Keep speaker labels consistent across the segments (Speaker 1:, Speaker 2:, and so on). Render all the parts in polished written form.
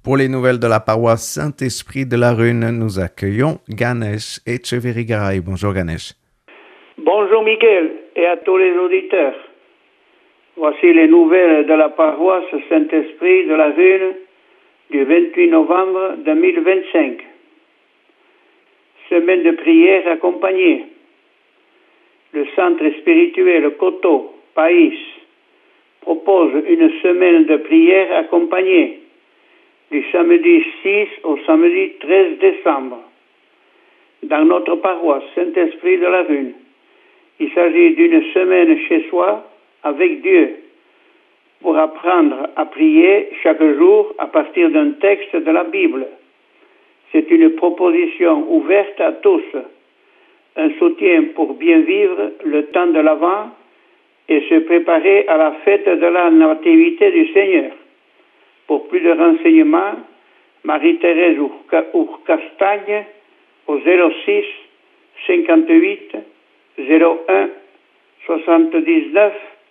Speaker 1: Pour les nouvelles de la paroisse Saint-Esprit de la Rune, nous accueillons Ganesh Echeverry-Garay. Bonjour Ganesh.
Speaker 2: Bonjour Miguel et à tous les auditeurs. Voici les nouvelles de la paroisse Saint-Esprit de la Rune du 28 novembre 2025. Semaine de prière accompagnée. Le centre spirituel Coteau, Païs, propose une semaine de prière accompagnée du samedi 6 au samedi 13 décembre. Dans notre paroisse Saint-Esprit de la Rune, il s'agit d'une semaine chez soi avec Dieu pour apprendre à prier chaque jour à partir d'un texte de la Bible. C'est une proposition ouverte à tous, un soutien pour bien vivre le temps de l'Avent et se préparer à la fête de la Nativité du Seigneur. Pour plus de renseignements, Marie-Thérèse Ourcastagne au 06 58 01 79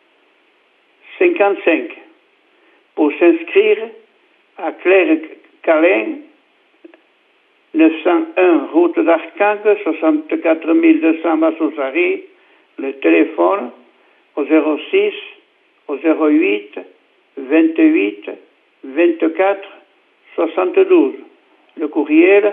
Speaker 2: 55. Pour s'inscrire, à Claire Calin, 901 route d'Archange, 64 200 Massoussari, le téléphone au 06 au 08 28 24 72. Le courriel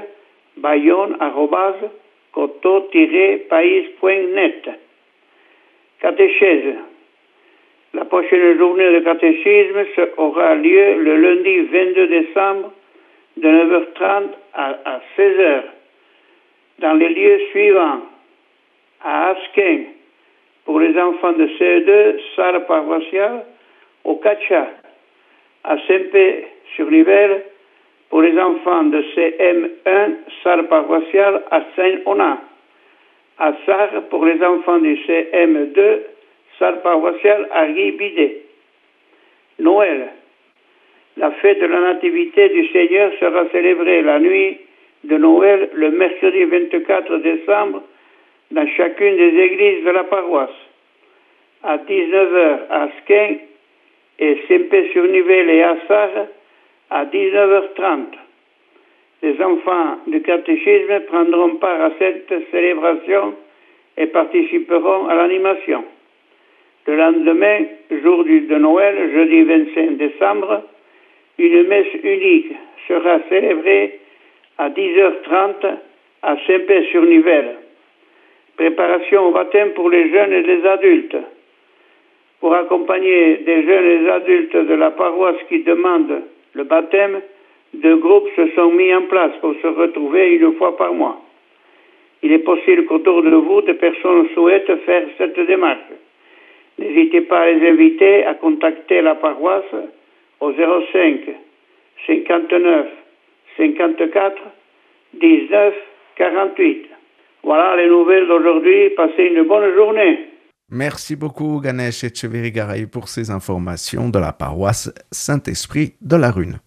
Speaker 2: bayonne@coteau-pays.net. Catéchèse. La prochaine journée de catéchisme aura lieu le lundi 22 décembre de 9h30 à 16h dans les lieux suivants: à Asquin pour les enfants de CE2, salle paroissiale, au Cacha, à Saint-Pé-sur-Nivelle pour les enfants de CM1, salle paroissiale à Saint-Onat, à Sarre pour les enfants du CM2, salle paroissiale à Guy-Bidet. Noël. La fête de la Nativité du Seigneur sera célébrée la nuit de Noël le mercredi 24 décembre dans chacune des églises de la paroisse. À 19h à Asquin et Saint-Pé-sur-Nivelle et à Sarre à 19h30. Les enfants du catéchisme prendront part à cette célébration et participeront à l'animation. Le lendemain, jour de Noël, jeudi 25 décembre, une messe unique sera célébrée à 10h30 à Saint-Pé-sur-Nivelle. Préparation au baptême pour les jeunes et les adultes. Pour accompagner des jeunes et des adultes de la paroisse qui demandent le baptême, 2 groupes se sont mis en place pour se retrouver une fois par mois. Il est possible qu'autour de vous, des personnes souhaitent faire cette démarche. N'hésitez pas à les inviter à contacter la paroisse au 05 59 54 19 48. Voilà les nouvelles d'aujourd'hui. Passez une bonne journée.
Speaker 1: Merci beaucoup Ganesh Echeverry-Garay pour ces informations de la paroisse Saint-Esprit de la Rune.